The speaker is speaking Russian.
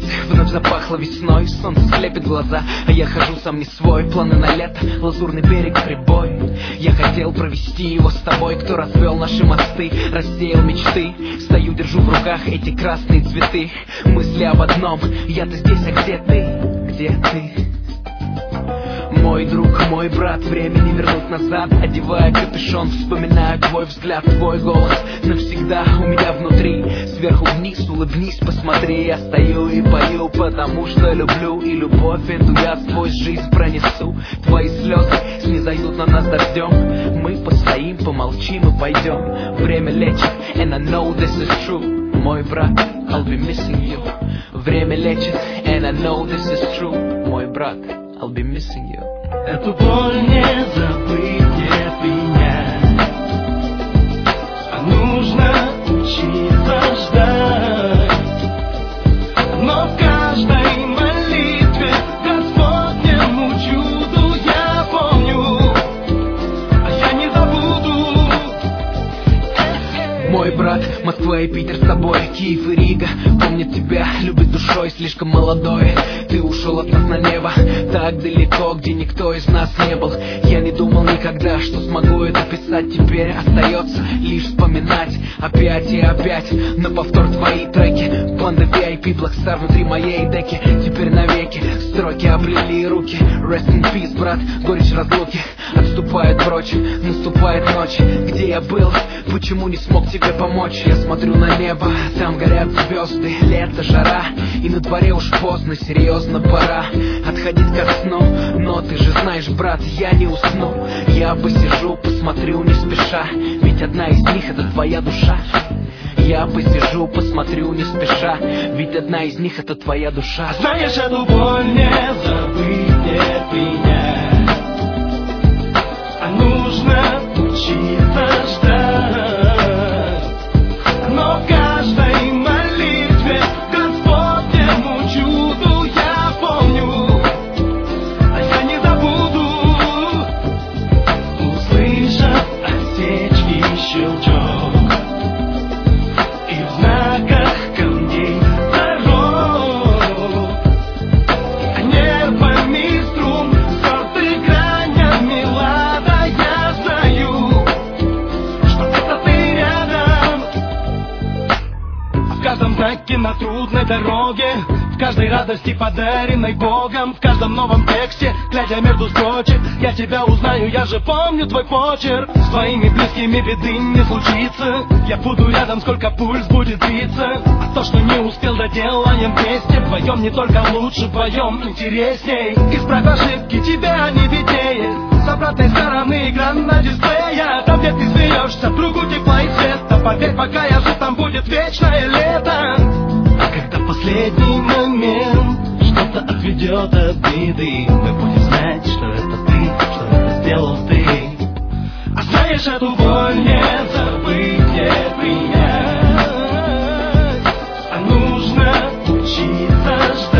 улице вновь запахло весной. Солнце слепит глаза, а я хожу сам не свой. Планы на лето, лазурный берег, прибой. Я хотел провести его с тобой. Кто развел наши мосты, рассеял мечты. Стою, держу в руках эти красные цветы. Мысли об одном, я-то здесь, а где ты? Где ты? Мой друг, мой брат, время не вернуть назад. Одевая капюшон, вспоминаю твой взгляд, твой голос навсегда у меня внутри. Сверху вниз, улыбнись, посмотри. Я стою и пою, потому что люблю. И любовь эту я сквозь жизнь пронесу. Твои слезы снизойдут на нас дождем. Мы постоим, помолчим и пойдем. Время лечит, and I know this is true. Мой брат, I'll be missing you. Время лечит, and I know this is true. Мой брат, I'll be missing you. Эту боль не забыть, не принять, а нужно учиться ждать. Но в каждой молитве Господнему чуду я помню, а я не забуду. Мой брат, Москва и Питер с тобой, Киев и Рига помнят тебя, любят душой, слишком молодой. Ты ушел от нас на небо, так далеко, где никто из нас не был. Я не думал никогда, что смогу это писать. Теперь остается лишь вспоминать опять и опять на повтор твои треки. Банда VIP, Blackstar внутри моей деки. Теперь навеки строки облили руки. Rest in peace, брат, горечь разлуки отступает прочь, наступает ночь. Где я был, почему не смог тебе помочь? Я смотрю на небо, там горят звезды. Лето, жара, и на дворе уж поздно, серьезно пора отходить ко сну. Но ты же знаешь, брат, я не усну. Я посижу, посмотрю не спеша, ведь одна из них это твоя душа. Я посижу, посмотрю не спеша, ведь одна из них это твоя душа. Знаешь, эту боль не забыть, не принять, а нужно учиться ждать. Но в каждой молитве Господнему чуду я помню, а я не забуду. Услышав осечки и щелчок, и в знаках камней дорог, а нервами струн стерты гранями лада, я знаю, что это ты рядом. В каждом знаке на трудной дороге, в каждой радости, подаренной Богом, в каждом новом тексте, глядя между строчек, я тебя узнаю, я же помню твой почерк. С твоими близкими беды не случится, я буду рядом, сколько пульс будет биться. А то, что не успел, доделаем вместе. Вдвоем не только лучше, вдвоем интересней. Исправь ошибки, тебя не виднее. С обратной стороны экран на дисплея, там, где ты смеешься, другу тепла и света. Поверь, пока я жив, там будет вечное лето. А когда последний момент что-то отведет от беды, мы будем знать, что это ты, что это сделал ты. А знаешь, эту боль не забыть, не принять, а нужно учиться ждать.